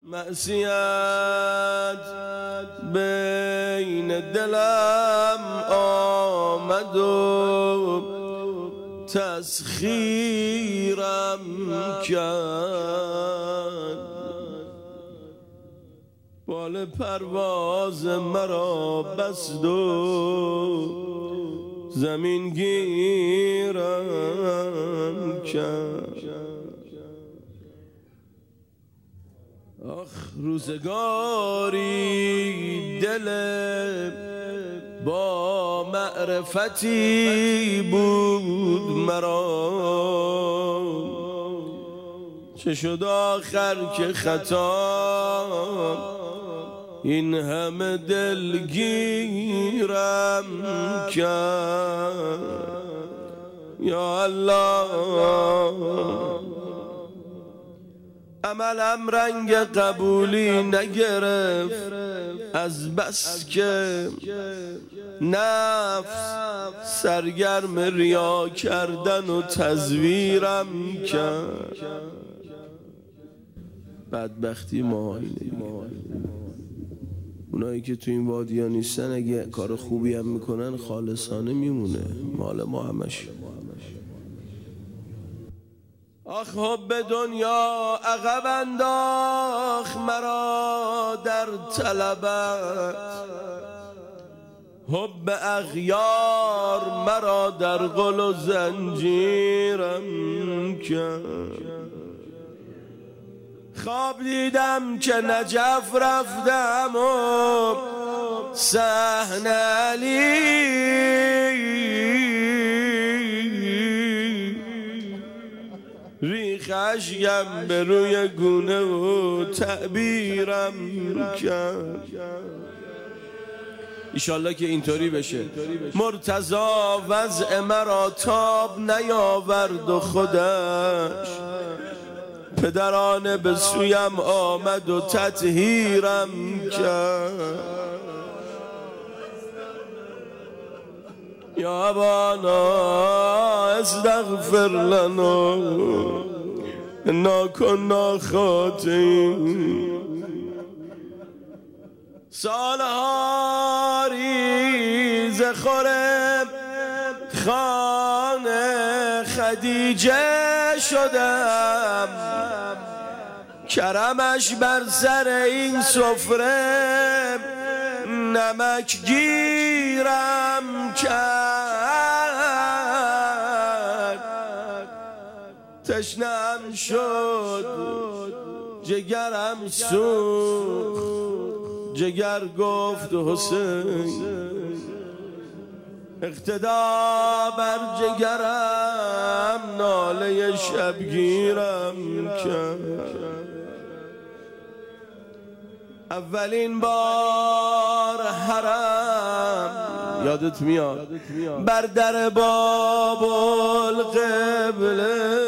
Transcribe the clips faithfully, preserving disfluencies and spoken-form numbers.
معصیت بین دلم آمد و تسخیرم کرد، بال پرواز مرا بست و زمین گیرم کرد. آخ روزگاری دل با معرفتی بود مرا، چه شد آخر که خطا این همه دلگیرم کرد. یا الله عملم رنگ قبولی نگرفت، از بس که نفس سرگرم ریا کردن و تزویرم کرد. بدبختی ما اینه، اونایی که تو این وادیا نیستن اگه کار خوبی هم میکنن خالصانه میمونه، مال ما همش. آخ حب دنیا عقب انداخت مرا در طلبت، حب اغیار مرا در قل و زنجیرم کرد. خواب دیدم که نجف رفتم و صحن علی، ریخ اشکم به روی گونه و تعبیرم کرد. ایشالله که اینطوری بشه. مرتضی وضع مرا تاب نیاورد و خودش پدرانه به سویم آمد و تطهیرم کرد. یا ابانا استغفر لنا انا کنا خاطئین. سالها ریز خورم خانه خدیجه شدم، کرمش بر سر این سفره نمک گیرم کرد. تشنم شد جگرم سوخت، جگر گفت حسین اقتدا بر جگرم ناله شبگیرم کرد. اولین بار حرم یادت میاد بر در باب القبله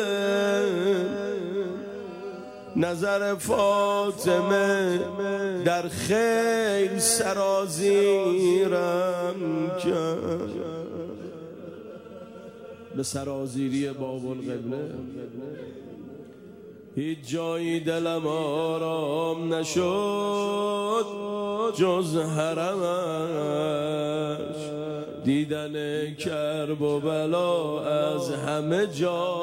نظر فاطمه در خیل سرازیرم کرد. به سرازیری باب القبله هیچ جایی دلم آرام نشد جز حرمش، دیدن کرب و بلا از همه جا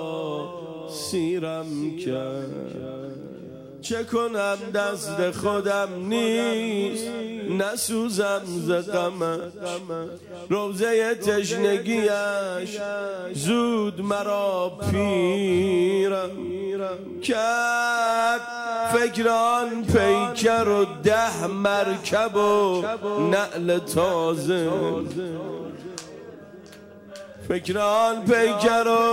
سیرم کرد. چه کنم دست خودم نیست نسوزم ز غمش، روزه تشنگیش زود مرا پیرم کرد. فکران پیکر و ده مرکب و نعل تازه، فکران پیکر و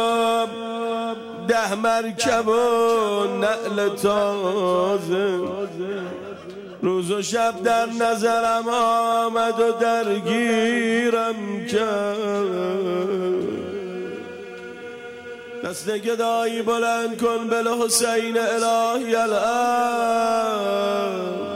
ده مرکب و نعل تازه، روز و شب در نظرم آمد و درگیرم کرد. دست گدایی بلند کن بل حسین الهی الان،